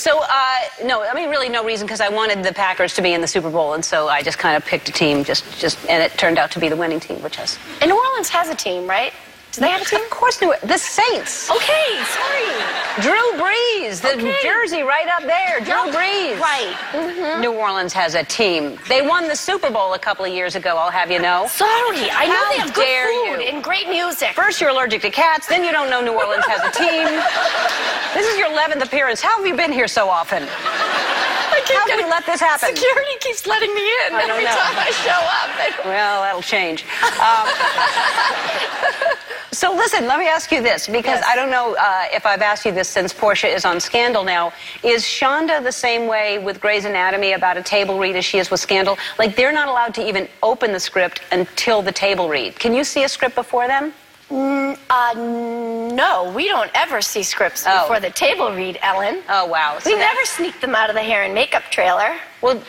So, no, I mean, really no reason, because I wanted the Packers to be in the Super Bowl, and so I just kind of picked a team, and it turned out to be the winning team, which is... And New Orleans has a team, right? Do they have a team? Of course, the Saints. Okay, sorry. Drew Brees, the jersey right up there. Drew Brees. Right. Mm-hmm. New Orleans has a team. They won the Super Bowl a couple of years ago, I'll have you know. Sorry, I know How they have good dare food you. and great music. First you're allergic to cats, then you don't know New Orleans has a team. This is your 11th appearance. How have you been here so often? How can we let this happen? Security keeps letting me in every time I show up. Well, that'll change. So listen, let me ask you this, because I don't know if I've asked you this since Portia is on Scandal now. Is Shonda the same way with Grey's Anatomy about a table read as she is with Scandal? Like, they're not allowed to even open the script until the table read. Can you see a script before then? No, we don't ever see scripts before the table read, Ellen. Oh, wow. We never sneak them out of the hair and makeup trailer. Well,